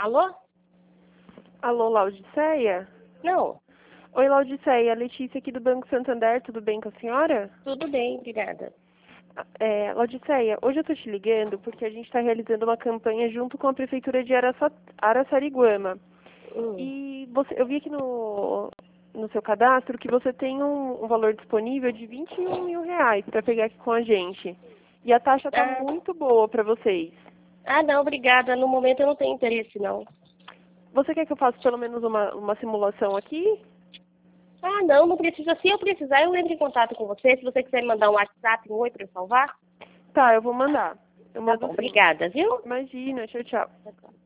Alô? Alô, Laudiceia? Não, Oi, Laudiceia, Letícia aqui do Banco Santander, tudo bem com a senhora? tudo bem, obrigada. Laudiceia, hoje eu tô te ligando porque a gente está realizando uma campanha junto com a Prefeitura de Araçariguama. Hum. E eu vi aqui no seu cadastro que você tem um valor disponível de R$ 21.000 para pegar aqui com a gente. E a taxa tá Ah, muito boa para vocês. não, obrigada. No momento eu não tenho interesse, não. Você quer que eu faça pelo menos uma simulação aqui? Não, não precisa. Se eu precisar, eu entro em contato com você. Se você quiser me mandar um WhatsApp, um oi para eu salvar. Tá, eu vou mandar. Eu Tá mando bom, sim. obrigada, viu? Imagina, tchau, tchau. Tchau, tchau.